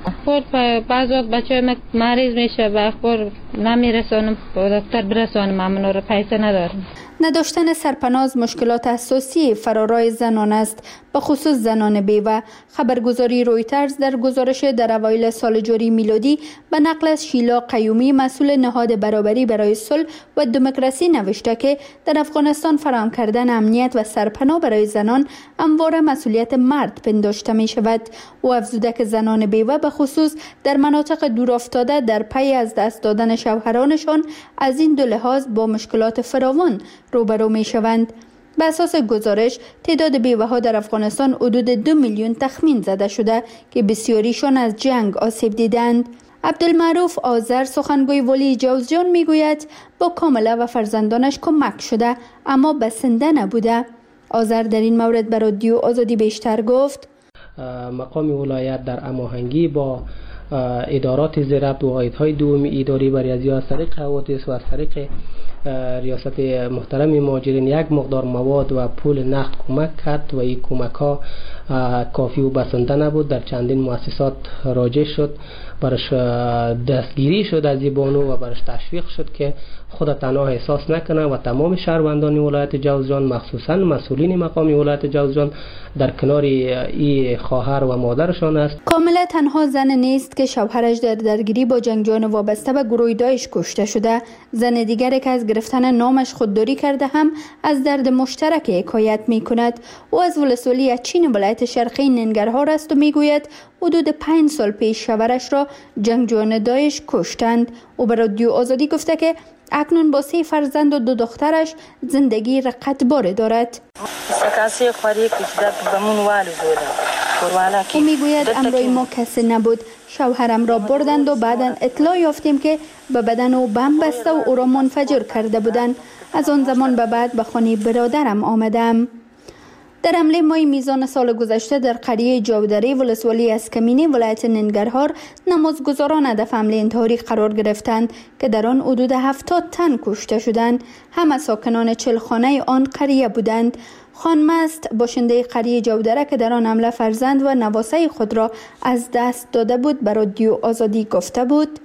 بعض وقت بچه من مریض میشه به اخبار نمیرسانم دکتر برسانم، امنا را پیسه ندارم. نداشتن سرپناز مشکلات اساسی فرارای زنان است، به خصوص زنان بیوه. خبرگزاری رویترز در گزارش در اوایل سال جاری میلادی به نقل از شیلا قیومی مسئول نهاد برابری برای صلح و دموکراسی نوشته که در افغانستان فراهم کردن امنیت و سرپناه برای زنان همواره مسئولیت مرد پنداشته می شود. او افزوده که زنان بیوه به خصوص در مناطق دورافتاده در پی از دست دادن شوهرانشان از این دو لحاظ با مشکلات فراوان روبرو می شوند. به اساس گزارش تعداد بیوه ها در افغانستان حدود دو میلیون تخمین زده شده که بسیاریشان از جنگ آسیب دیدند. عبدالمعروف آذر سخنگوی ولی جوزجان میگوید با کاملا و فرزندانش کمک شده اما بسنده نبوده. آذر در این مورد به رادیو آزادی بیشتر گفت مقام ولایت در هماهنگی با ادارات زیربط و هایئت‌های دومی اداری بر از طریق حوادث و از طریق ریاست محترم مهاجرین یک مقدار مواد و پول نقد کمک کرد و این کمک ها کافی و بسنده نبود. در چندین مؤسسات راجع شد، برش دستگیری شد از بانو و برش تشویق شد که خود تنها احساس نکنه و تمام شهروندان ولایت جوزجان مخصوصا مسئولین مقام ولایت جوزجان در کنار این خواهر و مادرشان است. کاملا تنها زن نیست که شوهرش در درگیری با جنگجویان وابسته به گروه داعش کشته شده. زن دیگری که از گرفتن نامش خودداری کرده هم از درد مشترک حکایت می کند. او از ولسوالی چین ولایت شرقی ننگرهار است و می گوید حدود پنج سال پیش شوهرش را جنگجویان داعش کشتند. او به رادیو آزادی گفته که اکنون با سه فرزند و دو دخترش زندگی رقتبار دارد. او میگوید امروی ما کسی نبود. شوهرم را بردند و بعدا اطلاع یافتیم که به بدن او بم بسته و او را منفجر کرده بودند. از آن زمان به بعد به خانه برادرم آمدم. در حمله ماه میزان سال گذشته در قریه جودری ولسوالی اسکمینی ولایت ننگرهار نمازگزاران هدف حمله انتحاری قرار گرفتند که در آن حدود هفتاد تن کشته شدند. همه ساکنان چلخانه آن قریه بودند. خانم است باشنده قریه جودره که در آن حمله فرزند و نواسه خود را از دست داده بود به رادیو آزادی گفته بود: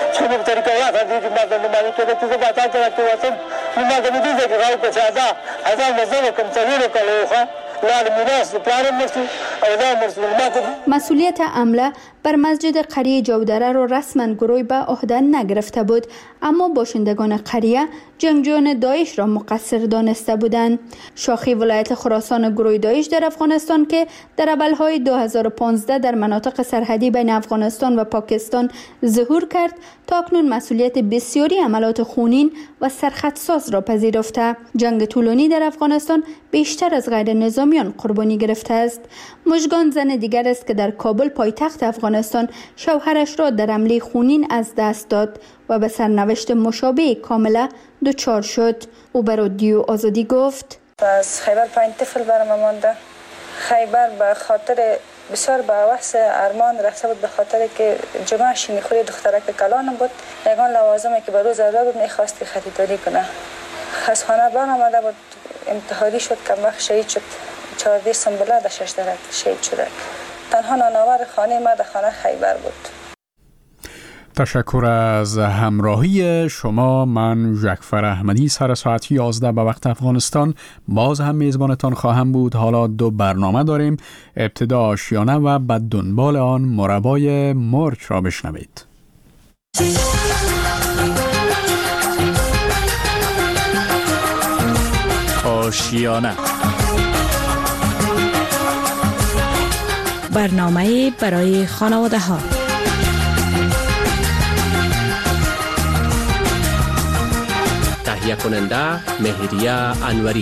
مسئولیت حمله بر مسجد قریه جودره را رسما گروه به عهده نگرفته بود، اما باشندگان قریه جنگجویان داعش را مقصر دانسته بودند. شاخه ولایت خراسان گروه داعش در افغانستان که در اولهای دو هزار و پانزده در مناطق سرحدی بین افغانستان و پاکستان ظهور کرد، تا اکنون مسئولیت بسیاری عملات خونین و سرخطساز را پذیرفته. جنگ طولانی در افغانستان بیشتر از غیر نظامیان قربانی گرفته است. مژگان زن دیگر است که در کابل پایتخت افغانستان شوهرش را در حمله خونین از دست داد و به سرنوشت مشابه کاملا دچار شد. او به رادیو آزادی گفت: از خیبر پنج طفل برام مانده. خیبر به خاطر بسیار به وحث ارمان رفته بود، به خاطر که جمعه شیمی خوری دخترک کلانم بود. یگان لوازمی که به روز اول بود میخواست که خریداری کنه. از خانه بان آمده بود، انتحاری شد، کم وقت شهید شد. چهارده سنبله در شش درک شهید شده. تنها نانآور خانه ما در خانه خیبر بود. تشکر از همراهی شما. من ژکفر احمدی سر ساعت یازده به وقت افغانستان باز هم میزبانتان خواهم بود. حالا دو برنامه داریم. ابتدا آشیانه و بعد دنبال آن مربای مرچ را بشنوید. آشیانه، برنامه برای خانواده ها. تهیه کننده مهریه انوری.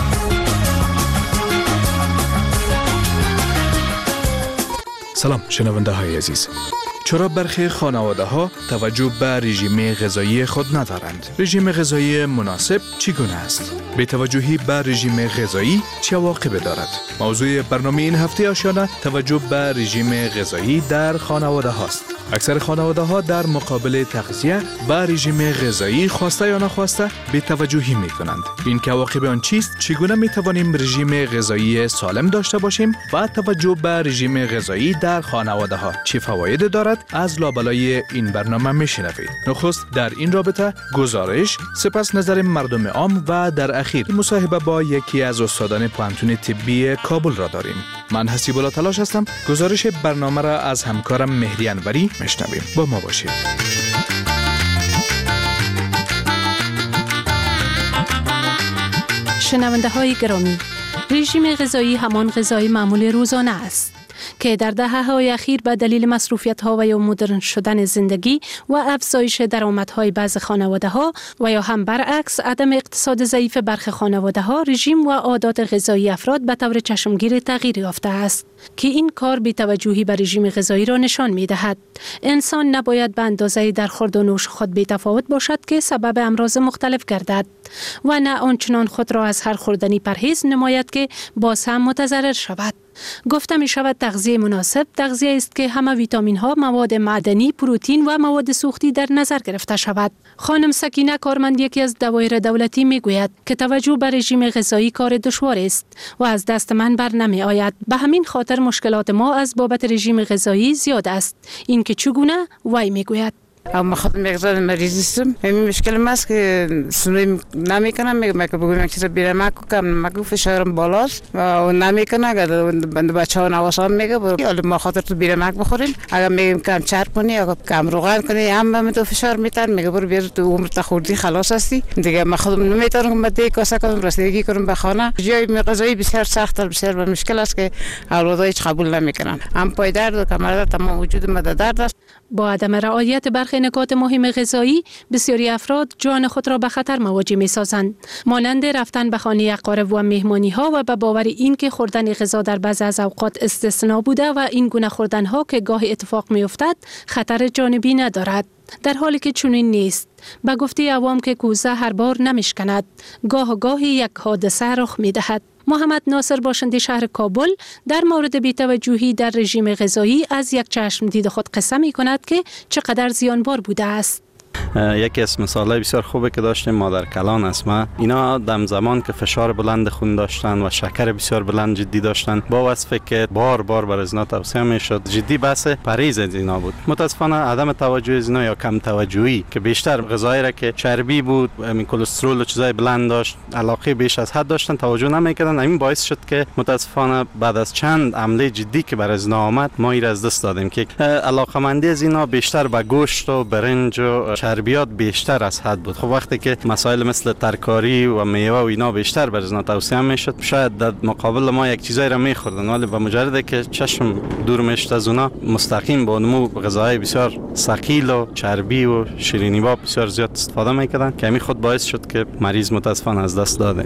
سلام شنونده های عزیز. چرا برخی خانواده ها توجه به رژیم غذایی خود ندارند؟ رژیم غذایی مناسب چگونه است؟ به توجهی به رژیم غذایی چه عواقبی دارد؟ موضوع برنامه این هفته آشیانه توجه به رژیم غذایی در خانواده هاست. اکثر خانواده ها در مقابل تغذیه و رژیم غذایی خواسته یا نخواسته به توجهی می کنند. این که عواقب آن چیست؟ چگونه می توانیم رژیم غذایی سالم داشته باشیم و توجه به رژیم غذایی در خانواده ها چه فوایدی دارد؟ از لابلای این برنامه میشنوید. نخست در این رابطه گزارش، سپس نظر مردم عام و در اخیر مصاحبه با یکی از استادان پوهنتون طبی کابل را داریم. من حسیب الله تلاش هستم. گزارش برنامه را از همکارم مهری انوری میشنویم. با ما باشید. شنونده های گرامی، رژیم غذایی همان غذای معمول روزانه است که در دهه‌های اخیر به دلیل مصروفیت‌ها و یا مدرن شدن زندگی و افزایش درآمدهای بعضی خانواده‌ها و یا هم برعکس عدم اقتصاد ضعیف برخی خانواده‌ها، رژیم و عادات غذایی افراد به طور چشمگیر تغییر یافته است که این کار بی‌توجهی به رژیم غذایی را نشان می‌دهد. انسان نباید به اندازه در خورد و نوش خود بی‌تفاوت باشد که سبب امراض مختلف گردد و نه آنچنان خود را از هر خوردنی پرهیز نماید که باز هم متضرر شود. گفته می شود تغذیه مناسب تغذیه است که همه ویتامین ها، مواد معدنی، پروتئین و مواد سوختی در نظر گرفته شود. خانم سکینه کارمند یکی از دوایر دولتی می گوید که توجه به رژیم غذایی کار دشوار است و از دست من بر نمی آید. به همین خاطر مشکلات ما از بابت رژیم غذایی زیاد است. این که چگونه وی می گوید. اما خود مقدار مریض هستم. همین مشکل ماست که سنوی نمیکنم. میگم که بگویم چیزا بیرم کم مگو فشارم بالاست و نمیکنه. اگر بند بچه ها نواسام میگه برو ما خاطر تو بیرم بخورین. اگر میگیم کم چرب کنی یا کم روغن کنی هم به تو فشار میتن میگه برو بیا تو عمر تخوردی خلاص هستی. دیگه من خودم نمیتونم بعد کاسه کنم رسیدگی کنم به خانه. جای غذایی بسیار سخت بسیار مشکل است که اولادای هیچ قبول نمیکنن. هم پای درد و کمر درد تمام وجود ما درد است. با عدم رعایت برخی نکات مهم غذایی بسیاری افراد جان خود را به خطر مواجه می سازند، مانند رفتن به خانه اقارب و مهمانی ها و به باور این که خوردن غذا در بعضی از اوقات استثنا بوده و این گونه خوردن ها که گاهی اتفاق می افتد خطر جانبی ندارد، در حالی که چنین نیست. به گفته عوام که کوزه هر بار نمیشکند، گاه و گاهی یک حادثه رخ می دهد. محمد ناصر باشنده شهر کابل در مورد بی‌توجهی در رژیم غذایی از یک چشم دید خود قصه می کند که چقدر زیانبار بوده است. یکی از مثالای بسیار خوبه که داشتیم مادر کلان اسما، اینا دم زمان که فشار بلند خون داشتن و شکر بسیار بلند جدی داشتن، با وصفه که بار بار بر ازنا توصیه میشد جدی بحث پرهیز از اینا بود. متاسفانه عدم توجه از اینا یا کم توجهی که بیشتر غذایی را که چربی بود، همین کلسترول و چیزای بلند داشت، علاقه بیش از حد داشتن توجه نمیکردن. همین باعث شد که متاسفانه بعد از چند حمله جدی که بر ازنا آمد ما این از دست دادیم که علاقمندی از اینا بیشتر به گوشت و برنج و چربیات بیشتر از حد بود. خب وقتی که مسائل مثل ترکاری و میوه و اینا بیشتر بر ازنا توصیه میشد، شاید در مقابل ما یک چیزایی را میخوردن، ولی به مجرد که چشم دور میشد از اونا مستقیم با نمو غذاهای بسیار ثقیل و چربی و شیرینی با بسیار زیاد استفاده میکردن که همین خود باعث شد که مریض متاسفانه از دست داده.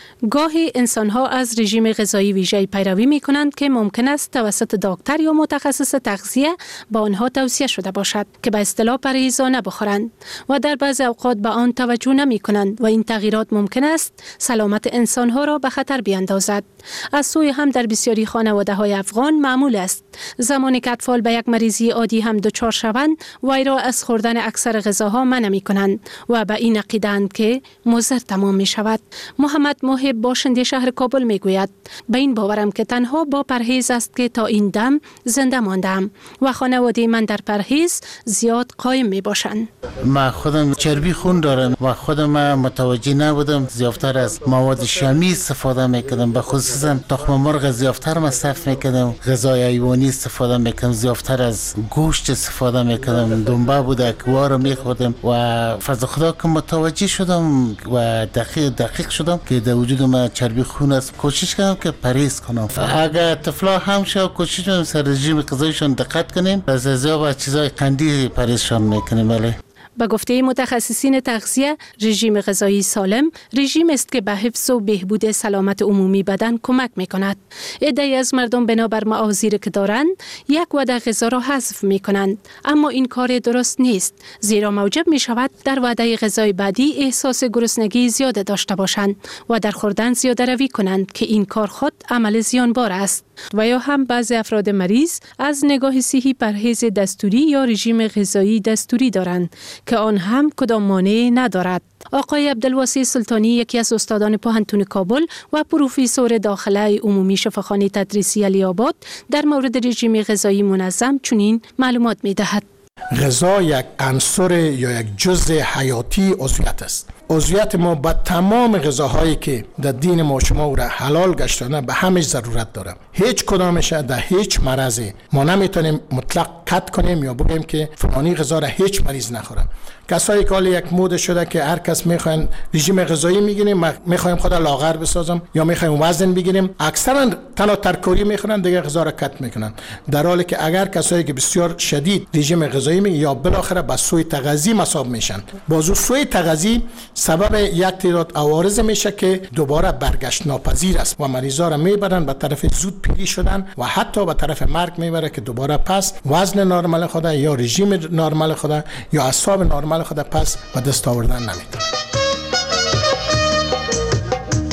گاهی انسان‌ها از رژیم غذایی ویژه‌ای پیروی می‌کنند که ممکن است توسط دکتر یا متخصص تغذیه با آنها توصیه شده باشد که به اصطلاح پرهیزانه بخورند و در بعضی اوقات به آن توجه نمی‌کنند و این تغییرات ممکن است سلامت انسان‌ها را به خطر بیاندازد. از سوی هم در بسیاری خانواده‌های افغان معمول است زمانی که اطفال به یک مریضی عادی هم دچار شوند وی را از خوردن اکثر غذاها منع می‌کنند و به این عقیده‌اند که مضر تمام می‌شود. محمد محب باشنده شهر کابل میگوید به این باورم که تنها با پرهیز است که تا این دم زنده ماندم و خانواده من در پرهیز زیاد قایم می باشند. من خودم چربی خون دارم و خودم متوجه نبودم، زیادتر از مواد شامی استفاده میکردم، به خصوصا تخم مرغ زیادتر مصرف میکردم، غذای حیوانی استفاده میکردم، زیادتر از گوشت استفاده میکردم، دنبه بود کوارو میخوردم و فضل خدا که متوجه شدم و دقیق دقیق شدم که در وجود من چربی خون است. کوشش کردم که پرهیز کنم. اگر طفلا هم شو کوشش کنیم سر رژیم غذایشون دقت کنیم، از ازیا و چیزای قندی پرهیزشان میکنیم. ولی به گفته متخصصین تغذیه، رژیم غذایی سالم رژیم است که به حفظ و بهبود سلامت عمومی بدن کمک می‌کند. عده‌ای از مردم بنابر معاذیری که دارند یک وعده غذا را حذف می‌کنند، اما این کار درست نیست، زیرا موجب می‌شود در وعده غذای بعدی احساس گرسنگی زیاد داشته باشند و در خوردن زیاده روی کنند که این کار خود عمل زیانبار است. و یا هم بعضی افراد مریض از نگاه صحی پرهیز دستوری یا رژیم غذایی دستوری دارند که آن هم کدام مانع ندارد. آقای عبدالواسع سلطانی یکی از استادان پوهنتون کابل و پروفسور داخله عمومی شفاخانه تدریسی علی‌آباد در مورد رژیم غذایی منظم چنین معلومات می‌دهد. غذا یک عنصر یا یک جزء حیاتی عضویت است. عضویت ما با تمام غذاهایی که در دین ما شما او را حلال گشتانه به همش ضرورت داره. هیچ کدامش در هیچ مرضی ما نمیتونیم مطلق قطع کنیم یا بگیم که فلانی غذا را هیچ مریض نخوره. کسایی که حالا یک مود شده که هر کس میخواین رژیم غذایی میگیریم، میخوایم خود لاغر بسازم یا میخوایم وزن بگیریم، اکثرا تنها ترکاری میخورن دیگه غذا را کت میکنن، در حالی که اگر کسایی که بسیار شدید رژیم غذایی می یا بالاخره به سوی تغذی مصاب میشن، بازو سوی تغذی سبب یک تعداد عوارض میشه که دوباره برگشت ناپذیر است و مریضا را میبرن به طرف زود پیری شدن و حتی به طرف مرگ میبره که دوباره پس وزن نرمال خود یا رژیم نرمال خود یا اعصاب نرمال خود پس به دست آوردن نمیتونه.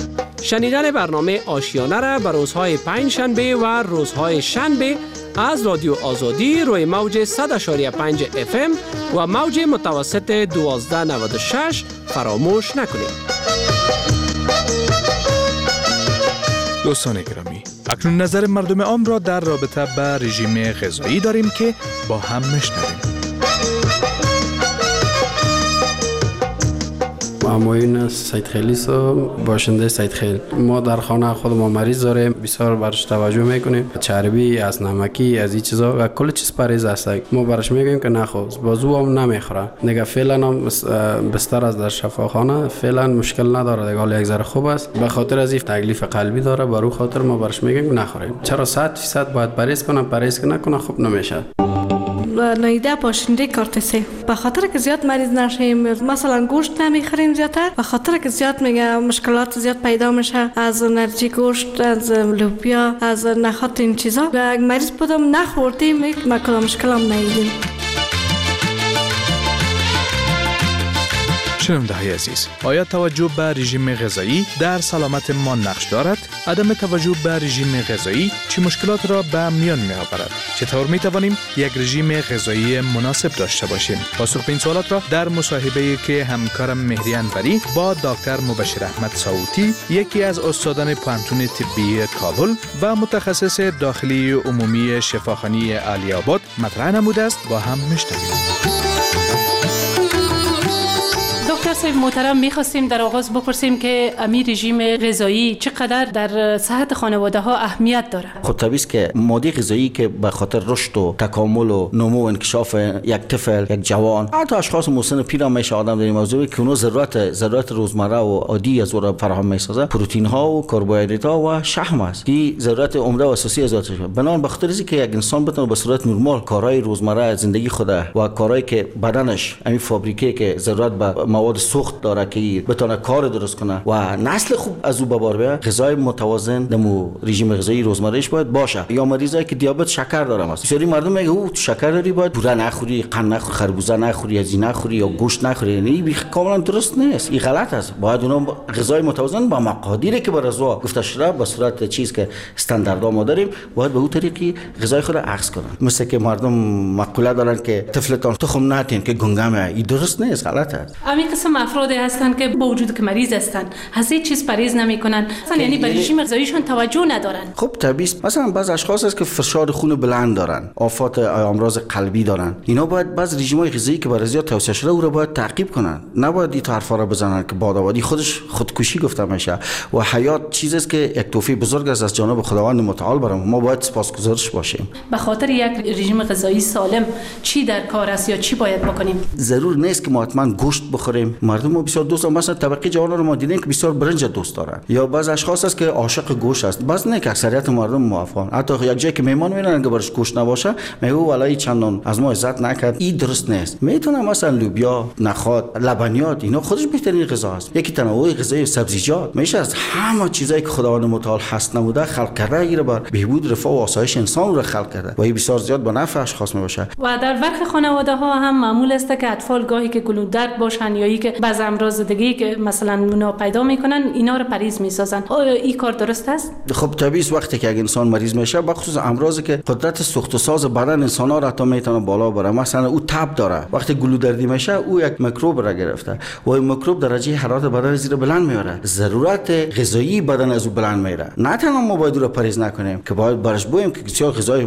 شنیدن برنامه آشیانه را به روزهای پنج شنبه و روزهای شنبه از رادیو آزادی روی موج صد و پنج اف ام و موج متوسط دوازده نود و شش فراموش نکنید. دوستان گرامی، اکنون نظر مردم عام را در رابطه با رژیم غذایی داریم که با هم میشنویم. معموین سید خیلی سو باشنده سید خیل. ما در خانه خود ما مریض داریم، بسیار برش توجه میکنیم. چربی، از نمکی، از این چیزا و کل چیز پرهیز است. ما برش میگیم که نخو، بازو هم نمیخوره. نگه فعلا هم بستر از در شفاخانه فعلا مشکل نداره، دیگه حال یک ذره خوب است. به خاطر از این تکلیف قلبی داره، برای خاطر ما برش میگیم نخوریم. چرا صد درصد باید پرهیز کنم، پرهیز کنه کنه خوب نمیشه. نایده باشنده کارتسه به خاطر که زیاد مریض نشیم، مثلا گوشت نمیخوریم زیادتر، به خاطر که زیاد میگه مشکلات زیاد پیدا میشه از انرژی گوشت، از لوبیا، از نخات این چیزا و مریض بودم نخوردیم یک مکلا مشکل هم ندیدیم. شنونده های عزیز، آیا توجه به رژیم غذایی در سلامت ما نقش دارد؟ عدم توجه به رژیم غذایی چه مشکلات را به میان می آورد؟ چطور می توانیم یک رژیم غذایی مناسب داشته باشیم؟ پاسخ به این سوالات را در مصاحبه‌ای که همکارم مهری انوری با دکتر مبشر احمد صوتی، یکی از استادان پانتون طبی کابل و متخصص داخلی عمومی شفاخانه علی آباد مطرح نموده است، با هم میشنویم. دکتر صاحب محترم، میخواستیم در آغاز بپرسیم که امی رژیم غذایی چقدر در صحت خانواده ها اهمیت داره؟ خب طبیعی است که ماده غذایی که به خاطر رشد و تکامل و نمو و انکشاف یک طفل، یک جوان، حتی اشخاص مسن پیر هم میشه آدم در این موضوع که اونها ضرورت ضرورت روزمره و عادی از اون فراهم میسازه، پروتئین ها و کربوهیدرات ها و شحم است که ضرورت عمده و اساسی از ذاتش. بنابراین به خاطر اینکه یک انسان بتونه به صورت نرمال کارهای روزمره زندگی خود و کارهایی که بدنش همین فابریکه که ضرورت به مواد سوخت داره که بتونه کار درست کنه و نسل خوب از او به بار بیاره، غذای متوازن دمو رژیم غذایی روزمرهش باید باشه. یا مریضایی که دیابت شکر دارن، بسیاری مردم میگه او شکر داری باید بوره نخوری، قند نخوری، خربوزه نخوری، از این نخوری یا گوشت نخوری. یعنی کاملا درست نیست، این غلط است. باید اونها غذای متوازن با مقادیری که برازوا گفته شده به صورت چیز که استانداردها ما داریم، باید به اون طریقی غذای خود عکس کنن. مثل که مردم مقوله دارن که طفلتان تخم نتین که گنگمه، این درست نیست، غلط است. همین قسم افراد هستن که با وجود که مریض هستن از هیچ چیز پرهیز نمیکنن، مثلا یعنی به رژیم غذاییشون توجه ندارن. خب طبیعی است. مثلا بعض اشخاص هست که فشار خون بلند دارن، آفات امراض قلبی دارن، اینا باید بعض رژیم‌های غذایی که برای زیاد توصیه شده او رو باید تعقیب کنن. نباید این حرفا رو بزنن که بادآبادی خودش خودکشی گفته میشه و حیات چیزی است که یک توفیق بزرگ است از جانب خداوند متعال برام. ما باید سپاسگزارش باشیم. به خاطر یک رژیم غذایی سالم چی در کار است یا چی باید بکنیم؟ ضرور نیست که ما حتما گوشت بخوریم. مردم ما بسیار دوست دارن، مثلا طبقه جوان رو ما دیدیم که بسیار برنج دوست دارن، یا بعض اشخاص هست که عاشق گوشت است. بعض نه که اکثریت مردم موافقن. حتی یک جایی که مهمان میرن که برش گوشت نباشه میگه والله چندان از ما عزت نکرد. این درست نیست. میتونه مثلا لوبیا، نخود، لبنیات، اینا خودش بهترین غذا است. یکی تنوع غذایی، سبزیجات میشه از همه چیزایی که خداوند متعال هست نموده خلق کرده، ایره بر بهبود رفاه و آسایش انسان رو خلق کرده و این بسیار زیاد به نفع اشخاص میباشه. و در برخی خانواده ها هم معمول است که اطفال گاهی که گلودرد باشن یا ای که بعض امراض دیگه که مثلا اونا پیدا میکنن اینا رو پرهیز میسازن. آیا این کار درست است؟ خب طبیعی است وقتی که یک انسان مریض میشه، بخصوص امراضی که قدرت سوخت و ساز بدن انسان ها را تا میتونه بالا بره، مثلا او تب داره، وقتی گلودردی میشه او یک میکروب را گرفته و این میکروب درجه حرارت بدن زیر بلند میاره، ضرورت غذایی بدن از او بلند میره. نه تنها ما باید او را پرهیز نکنیم که باید برش بویم که بسیار غذای